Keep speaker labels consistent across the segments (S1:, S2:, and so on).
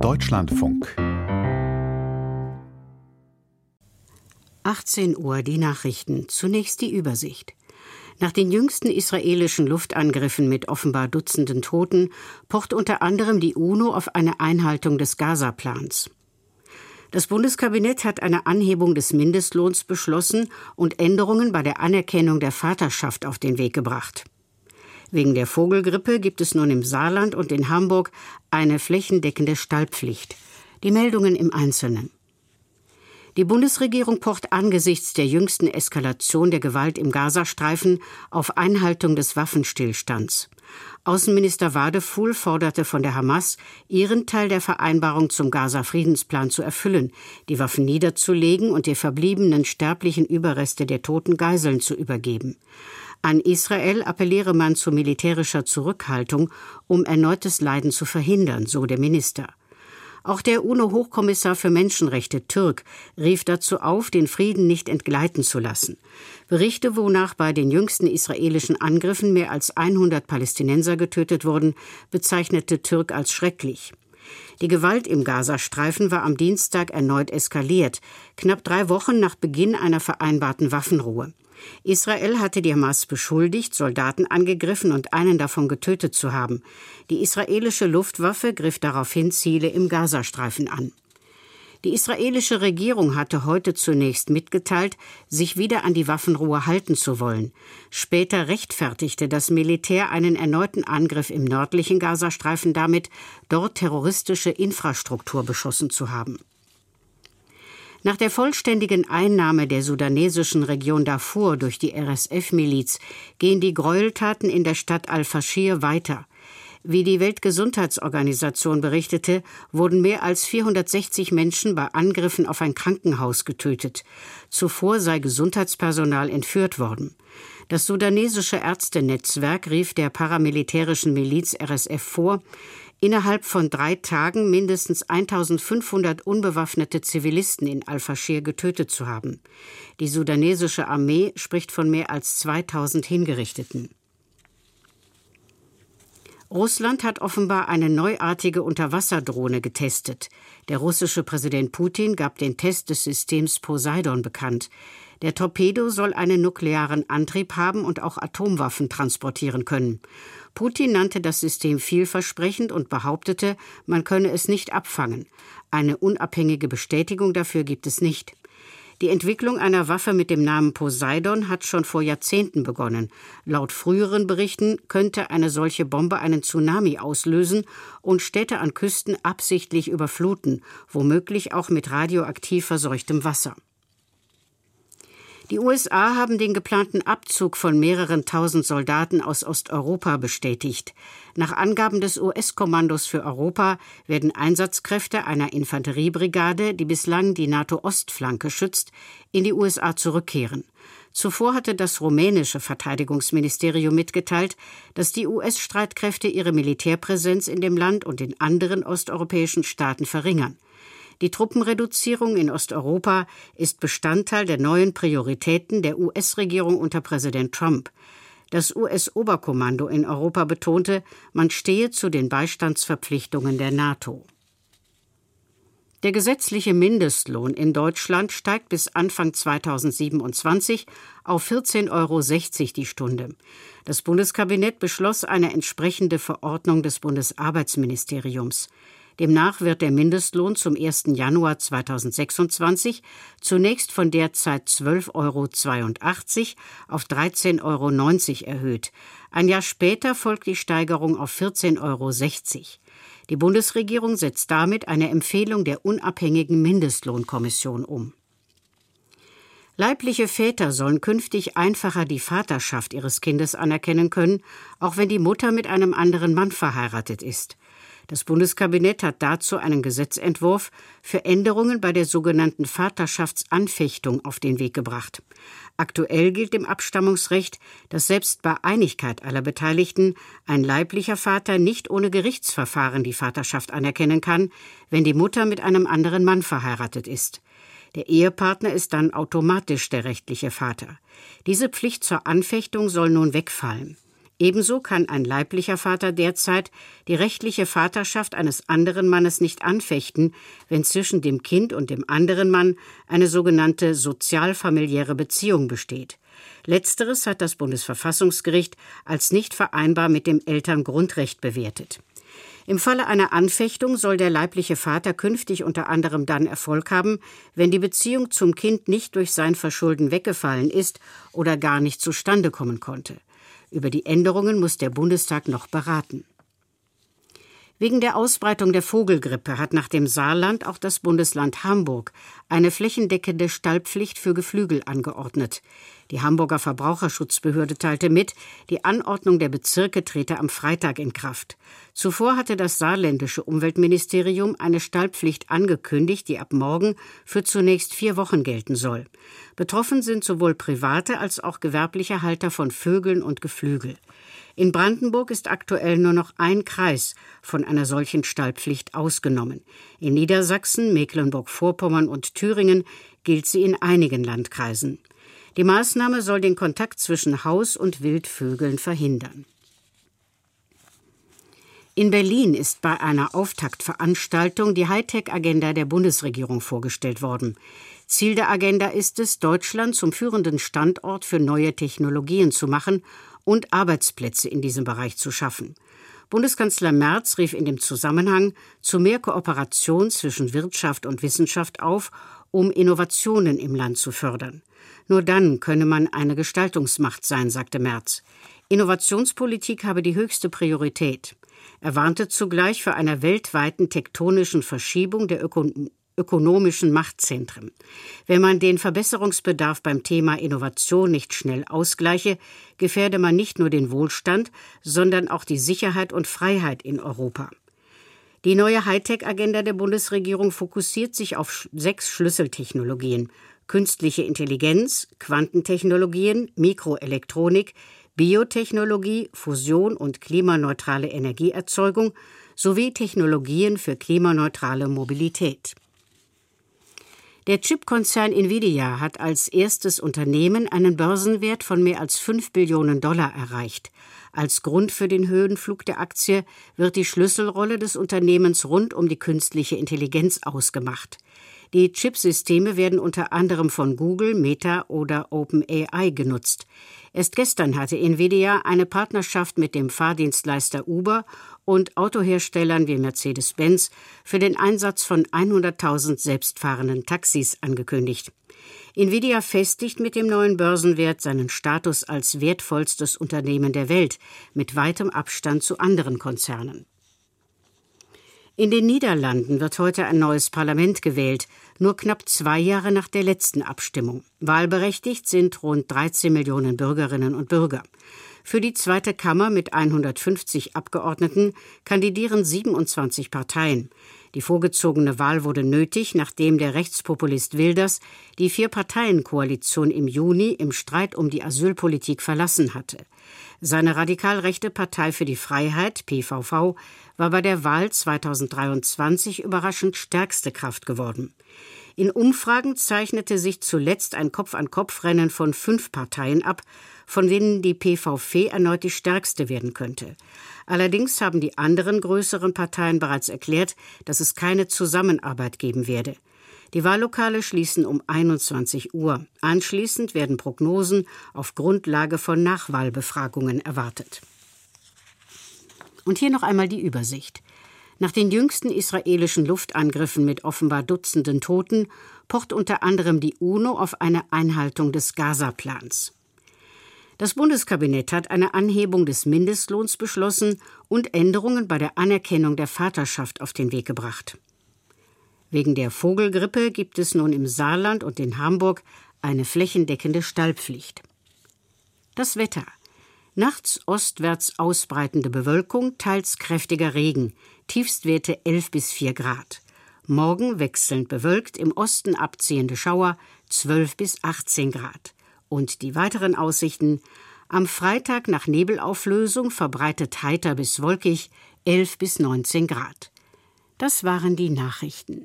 S1: Deutschlandfunk
S2: 18 Uhr die Nachrichten. Zunächst die Übersicht. Nach den jüngsten israelischen Luftangriffen mit offenbar Dutzenden Toten pocht unter anderem die UNO auf eine Einhaltung des Gaza-Plans. Das Bundeskabinett hat eine Anhebung des Mindestlohns beschlossen und Änderungen bei der Anerkennung der Vaterschaft auf den Weg gebracht. Wegen der Vogelgrippe gibt es nun im Saarland und in Hamburg eine flächendeckende Stallpflicht. Die Meldungen im Einzelnen. Die Bundesregierung pocht angesichts der jüngsten Eskalation der Gewalt im Gazastreifen auf Einhaltung des Waffenstillstands. Außenminister Wadefuhl forderte von der Hamas, ihren Teil der Vereinbarung zum Gaza-Friedensplan zu erfüllen, die Waffen niederzulegen und die verbliebenen sterblichen Überreste der toten Geiseln zu übergeben. An Israel appelliere man zu militärischer Zurückhaltung, um erneutes Leiden zu verhindern, so der Minister. Auch der UNO-Hochkommissar für Menschenrechte Türk rief dazu auf, den Frieden nicht entgleiten zu lassen. Berichte, wonach bei den jüngsten israelischen Angriffen mehr als 100 Palästinenser getötet wurden, bezeichnete Türk als schrecklich. Die Gewalt im Gazastreifen war am Dienstag erneut eskaliert, knapp 3 Wochen nach Beginn einer vereinbarten Waffenruhe. Israel hatte die Hamas beschuldigt, Soldaten angegriffen und einen davon getötet zu haben. Die israelische Luftwaffe griff daraufhin Ziele im Gazastreifen an. Die israelische Regierung hatte heute zunächst mitgeteilt, sich wieder an die Waffenruhe halten zu wollen. Später rechtfertigte das Militär einen erneuten Angriff im nördlichen Gazastreifen damit, dort terroristische Infrastruktur beschossen zu haben. Nach der vollständigen Einnahme der sudanesischen Region Darfur durch die RSF-Miliz gehen die Gräueltaten in der Stadt Al-Faschir weiter. Wie die Weltgesundheitsorganisation berichtete, wurden mehr als 460 Menschen bei Angriffen auf ein Krankenhaus getötet. Zuvor sei Gesundheitspersonal entführt worden. Das sudanesische Ärztenetzwerk rief der paramilitärischen Miliz RSF vor, innerhalb von 3 Tagen mindestens 1500 unbewaffnete Zivilisten in Al-Faschir getötet zu haben. Die sudanesische Armee spricht von mehr als 2000 Hingerichteten. Russland hat offenbar eine neuartige Unterwasserdrohne getestet. Der russische Präsident Putin gab den Test des Systems Poseidon bekannt. Der Torpedo soll einen nuklearen Antrieb haben und auch Atomwaffen transportieren können. Putin nannte das System vielversprechend und behauptete, man könne es nicht abfangen. Eine unabhängige Bestätigung dafür gibt es nicht. Die Entwicklung einer Waffe mit dem Namen Poseidon hat schon vor Jahrzehnten begonnen. Laut früheren Berichten könnte eine solche Bombe einen Tsunami auslösen und Städte an Küsten absichtlich überfluten, womöglich auch mit radioaktiv verseuchtem Wasser. Die USA haben den geplanten Abzug von mehreren tausend Soldaten aus Osteuropa bestätigt. Nach Angaben des US-Kommandos für Europa werden Einsatzkräfte einer Infanteriebrigade, die bislang die NATO-Ostflanke schützt, in die USA zurückkehren. Zuvor hatte das rumänische Verteidigungsministerium mitgeteilt, dass die US-Streitkräfte ihre Militärpräsenz in dem Land und in anderen osteuropäischen Staaten verringern. Die Truppenreduzierung in Osteuropa ist Bestandteil der neuen Prioritäten der US-Regierung unter Präsident Trump. Das US-Oberkommando in Europa betonte, man stehe zu den Beistandsverpflichtungen der NATO. Der gesetzliche Mindestlohn in Deutschland steigt bis Anfang 2027 auf 14,60 € die Stunde. Das Bundeskabinett beschloss eine entsprechende Verordnung des Bundesarbeitsministeriums. Demnach wird der Mindestlohn zum 1. Januar 2026 zunächst von derzeit 12,82 € auf 13,90 € erhöht. Ein Jahr später folgt die Steigerung auf 14,60 €. Die Bundesregierung setzt damit eine Empfehlung der unabhängigen Mindestlohnkommission um. Leibliche Väter sollen künftig einfacher die Vaterschaft ihres Kindes anerkennen können, auch wenn die Mutter mit einem anderen Mann verheiratet ist. Das Bundeskabinett hat dazu einen Gesetzentwurf für Änderungen bei der sogenannten Vaterschaftsanfechtung auf den Weg gebracht. Aktuell gilt im Abstammungsrecht, dass selbst bei Einigkeit aller Beteiligten ein leiblicher Vater nicht ohne Gerichtsverfahren die Vaterschaft anerkennen kann, wenn die Mutter mit einem anderen Mann verheiratet ist. Der Ehepartner ist dann automatisch der rechtliche Vater. Diese Pflicht zur Anfechtung soll nun wegfallen. Ebenso kann ein leiblicher Vater derzeit die rechtliche Vaterschaft eines anderen Mannes nicht anfechten, wenn zwischen dem Kind und dem anderen Mann eine sogenannte sozialfamiliäre Beziehung besteht. Letzteres hat das Bundesverfassungsgericht als nicht vereinbar mit dem Elterngrundrecht bewertet. Im Falle einer Anfechtung soll der leibliche Vater künftig unter anderem dann Erfolg haben, wenn die Beziehung zum Kind nicht durch sein Verschulden weggefallen ist oder gar nicht zustande kommen konnte. Über die Änderungen muss der Bundestag noch beraten. Wegen der Ausbreitung der Vogelgrippe hat nach dem Saarland auch das Bundesland Hamburg eine flächendeckende Stallpflicht für Geflügel angeordnet. Die Hamburger Verbraucherschutzbehörde teilte mit, die Anordnung der Bezirke trete am Freitag in Kraft. Zuvor hatte das saarländische Umweltministerium eine Stallpflicht angekündigt, die ab morgen für zunächst 4 Wochen gelten soll. Betroffen sind sowohl private als auch gewerbliche Halter von Vögeln und Geflügel. In Brandenburg ist aktuell nur noch ein Kreis von einer solchen Stallpflicht ausgenommen. In Niedersachsen, Mecklenburg-Vorpommern und Thüringen gilt sie in einigen Landkreisen. Die Maßnahme soll den Kontakt zwischen Haus- und Wildvögeln verhindern. In Berlin ist bei einer Auftaktveranstaltung die Hightech-Agenda der Bundesregierung vorgestellt worden. Ziel der Agenda ist es, Deutschland zum führenden Standort für neue Technologien zu machen und Arbeitsplätze in diesem Bereich zu schaffen. Bundeskanzler Merz rief in dem Zusammenhang zu mehr Kooperation zwischen Wirtschaft und Wissenschaft auf, um Innovationen im Land zu fördern. Nur dann könne man eine Gestaltungsmacht sein, sagte Merz. Innovationspolitik habe die höchste Priorität. Er warnte zugleich vor einer weltweiten tektonischen Verschiebung der ökonomischen Machtzentren. Wenn man den Verbesserungsbedarf beim Thema Innovation nicht schnell ausgleiche, gefährde man nicht nur den Wohlstand, sondern auch die Sicherheit und Freiheit in Europa. Die neue Hightech-Agenda der Bundesregierung fokussiert sich auf 6 Schlüsseltechnologien: künstliche Intelligenz, Quantentechnologien, Mikroelektronik, Biotechnologie, Fusion und klimaneutrale Energieerzeugung sowie Technologien für klimaneutrale Mobilität. Der Chipkonzern Nvidia hat als erstes Unternehmen einen Börsenwert von mehr als $5 Billionen erreicht. Als Grund für den Höhenflug der Aktie wird die Schlüsselrolle des Unternehmens rund um die künstliche Intelligenz ausgemacht. Die Chipsysteme werden unter anderem von Google, Meta oder OpenAI genutzt. Erst gestern hatte Nvidia eine Partnerschaft mit dem Fahrdienstleister Uber und Autoherstellern wie Mercedes-Benz für den Einsatz von 100.000 selbstfahrenden Taxis angekündigt. Nvidia festigt mit dem neuen Börsenwert seinen Status als wertvollstes Unternehmen der Welt, mit weitem Abstand zu anderen Konzernen. In den Niederlanden wird heute ein neues Parlament gewählt, nur knapp 2 Jahre nach der letzten Abstimmung. Wahlberechtigt sind rund 13 Millionen Bürgerinnen und Bürger. Für die zweite Kammer mit 150 Abgeordneten kandidieren 27 Parteien. Die vorgezogene Wahl wurde nötig, nachdem der Rechtspopulist Wilders die 4-Parteien-Koalition im Juni im Streit um die Asylpolitik verlassen hatte. Seine radikal rechte Partei für die Freiheit, PVV, war bei der Wahl 2023 überraschend stärkste Kraft geworden. In Umfragen zeichnete sich zuletzt ein Kopf-an-Kopf-Rennen von 5 Parteien ab, von denen die PVV erneut die stärkste werden könnte. Allerdings haben die anderen größeren Parteien bereits erklärt, dass es keine Zusammenarbeit geben werde. Die Wahllokale schließen um 21 Uhr. Anschließend werden Prognosen auf Grundlage von Nachwahlbefragungen erwartet. Und hier noch einmal die Übersicht. Nach den jüngsten israelischen Luftangriffen mit offenbar Dutzenden Toten pocht unter anderem die UNO auf eine Einhaltung des Gaza-Plans. Das Bundeskabinett hat eine Anhebung des Mindestlohns beschlossen und Änderungen bei der Anerkennung der Vaterschaft auf den Weg gebracht. Wegen der Vogelgrippe gibt es nun im Saarland und in Hamburg eine flächendeckende Stallpflicht. Das Wetter. Nachts ostwärts ausbreitende Bewölkung, teils kräftiger Regen, Tiefstwerte 11 bis 4 Grad. Morgen wechselnd bewölkt, im Osten abziehende Schauer 12 bis 18 Grad. Und die weiteren Aussichten: am Freitag nach Nebelauflösung verbreitet heiter bis wolkig 11 bis 19 Grad. Das waren die Nachrichten.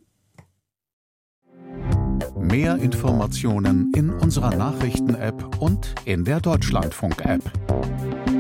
S1: Mehr Informationen in unserer Nachrichten-App und in der Deutschlandfunk-App.